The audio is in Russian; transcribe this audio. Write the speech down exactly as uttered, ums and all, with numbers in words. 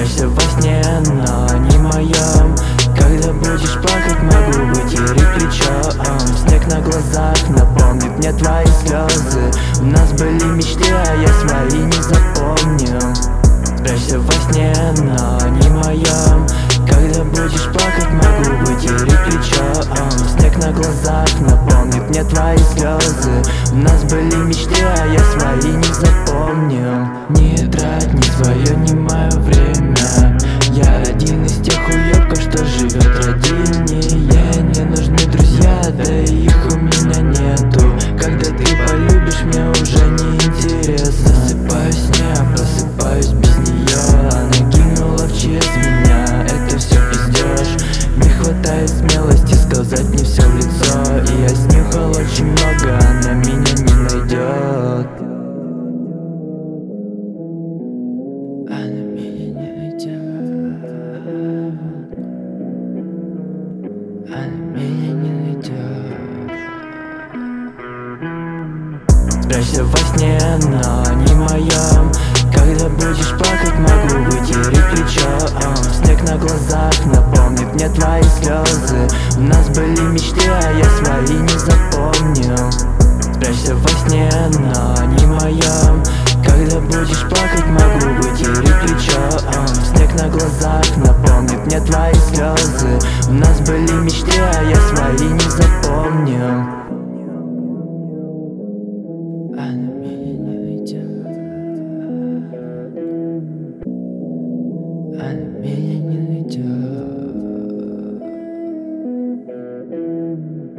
Прячься во сне, но не моем. Когда будешь плакать, могу вытереть плечом. Снег на глазах напомнит мне твои слезы. У нас были мечты, а я свои не запомнил. Прячься во сне, но не моем. Когда будешь плакать, могу вытереть плечом. Снег на глазах напомнит мне твои слезы. У нас были мечты, а я свои не запомнил. Не трать ни свое, ни мое время. Я один из тех уёбков, что живет роднее. Не нужны друзья, да и их у меня нету. Когда ты полюбишь, мне уже не интересно. Засыпаю в сне, просыпаюсь без нее. Она кинула в честь меня, это все пиздёж. Не хватает смелости сказать мне все в лицо. И я снюхал очень много, она меня не найдет. Она меня не найдет. Она меня не найдет. Спрячься во сне, но не моем. Когда будешь плакать, могу вытереть плечом. Снег на глазах напомнит мне твои слезы. У нас были мечты, а я свои не запомнил. Спрячься во сне, но не моем. Когда будешь плакать, могу вытереть плечом. Снег на глазах напомнит мне твои слезы. У нас были мечты, а я свои не запомнил. Она меня не найдет. Она меня не